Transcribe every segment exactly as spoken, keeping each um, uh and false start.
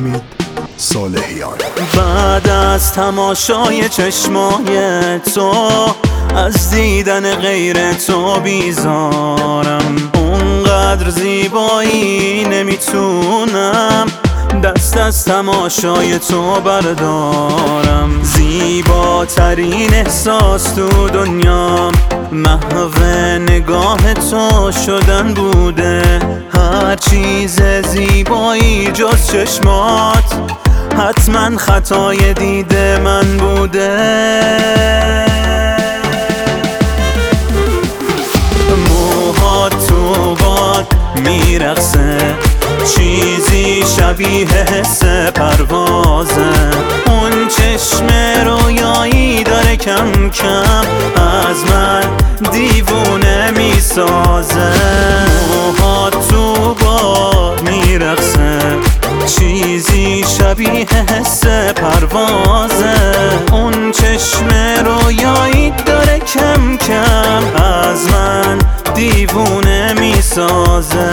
حمید صالحیان. بعد از تماشای چشمای تو، از دیدن غیر تو بیزارم. اونقدر زیبایی نمیتونم دست از تماشای تو بردارم. زیباترین احساس تو دنیا محو نگاه تو شدن بوده. هر چیز زیبایی جز چشمات حتما خطای دیده من بوده. موهات تو باد میرقصه، چیزی شبیه حس پروازه. اون چشم رویایی داره کم کم از من دیوونه میسازه. موهات تو باد میرقصه، چیزی شبیه حس پروازه. اون چشم رویایی داره کم کم از من دیوونه میسازه.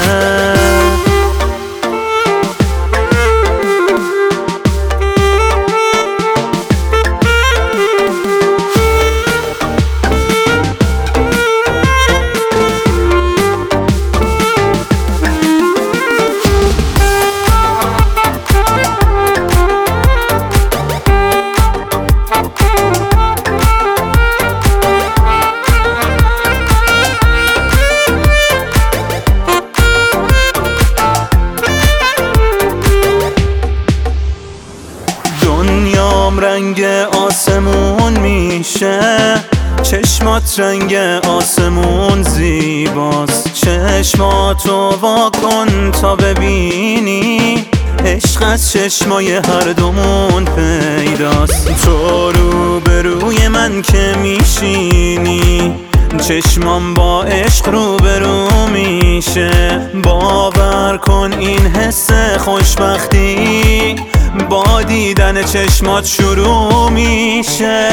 دنیام رنگ آسمون میشه، چشمات رنگ آسمون زیباست. چشماتو وا کن تا ببینی عشق از چشمای هر دومون پیداست. تو رو به روی من که میشینی، چشمام با عشق رو برو میشه. باور کن این حس خوشبختی با دیدن چشمات شروع میشه.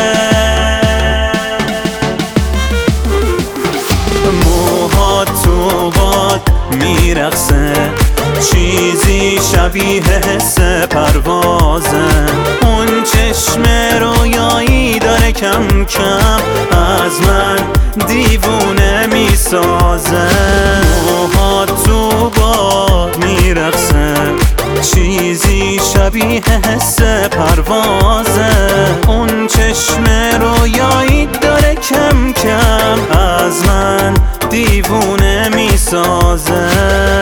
موهات تو باد میرقصه، چیزی شبیه حس پروازه. اون چشم رویایی داره کم کم از من دیوونه میسازه. موهات تو باد میرقصه، چیزی شبیه حس پروازه. اون چشم رویایی داره کم کم از من دیوونه میسازه.